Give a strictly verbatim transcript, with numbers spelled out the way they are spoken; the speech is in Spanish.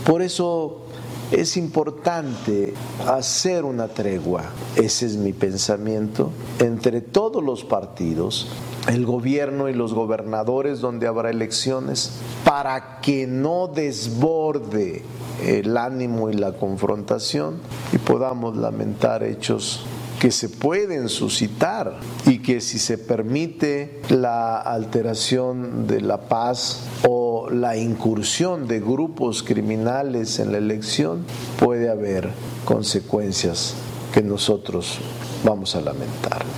Por eso es importante hacer una tregua, ese es mi pensamiento, entre todos los partidos, el gobierno y los gobernadores donde habrá elecciones, para que no desborde el ánimo y la confrontación y podamos lamentar hechos que se pueden suscitar y que si se permite la alteración de la paz o la incursión de grupos criminales en la elección, puede haber consecuencias que nosotros vamos a lamentar.